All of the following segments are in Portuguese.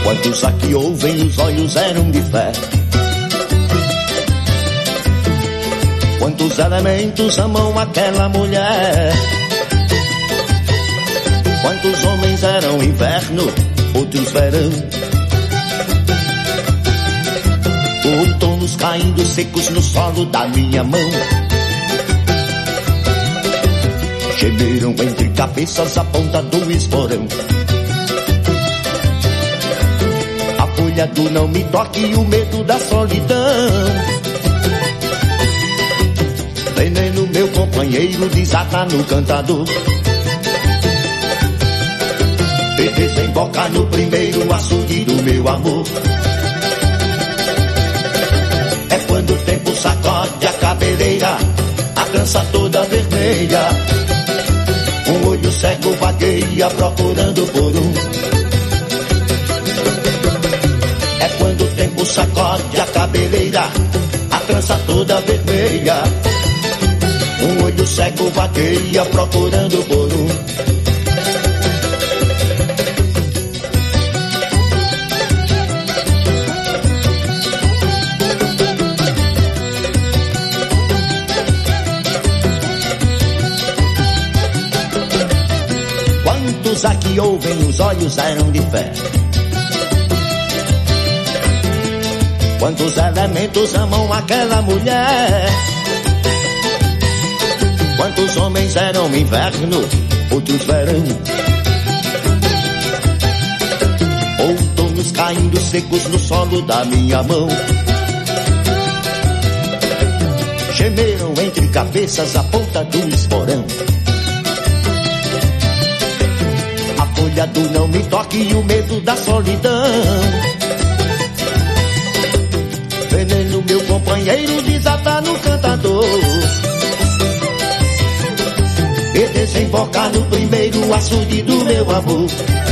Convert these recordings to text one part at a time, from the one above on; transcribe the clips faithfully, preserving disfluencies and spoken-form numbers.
Quantos aqui ouvem, os olhos eram de fé. Quantos elementos amam aquela mulher. Quantos homens eram inverno, outros verão. Outonos caindo secos no solo da minha mão. Gemeram entre cabeças a ponta do esporão. A folha do não me toque e o medo da solidão. Veneno meu companheiro desata no cantador. E desemboca no primeiro açude do meu amor. É quando o tempo sacode a cabeleira, a trança toda vermelha. Um olho cego vagueia procurando por um. É quando o tempo sacode a cabeleira, a trança toda vermelha. Um olho cego vagueia procurando por um. Quantos aqui ouvem, os olhos eram de fé. Quantos elementos amam aquela mulher. Quantos homens eram inverno, outros verão. Outonos caindo secos no solo da minha mão. Gemeram entre cabeças a ponta do esporão. A folha do não me toque e o medo da solidão. Veneno meu companheiro desata no cantador. E desemboca no primeiro açude do meu amor.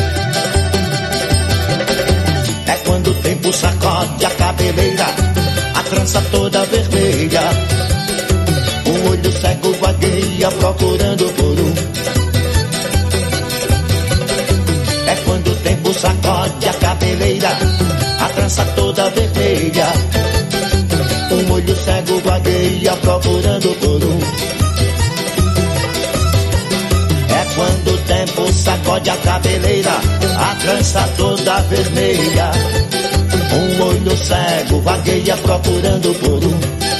É quando o tempo sacode a cabeleira, a trança toda vermelha. Um olho cego vagueia procurando por um. É quando o tempo sacode a cabeleira, a trança toda vermelha. Um olho cego vagueia procurando por um. Quando o tempo sacode a cabeleira, a trança toda vermelha. Um olho cego vagueia procurando por um.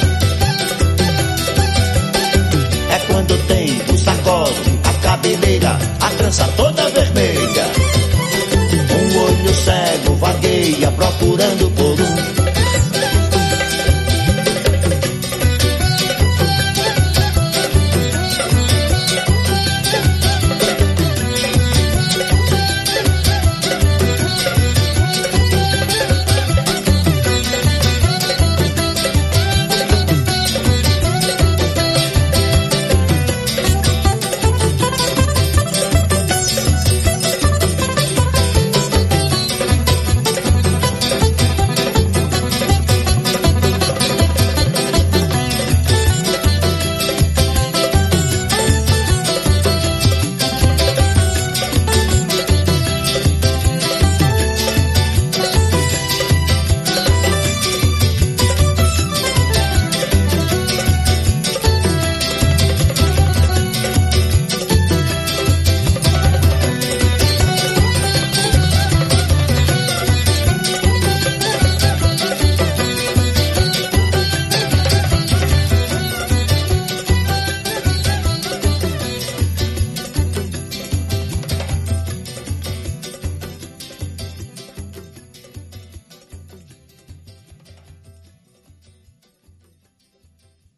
É quando o tempo sacode a cabeleira, a trança toda vermelha. Um olho cego vagueia procurando por um.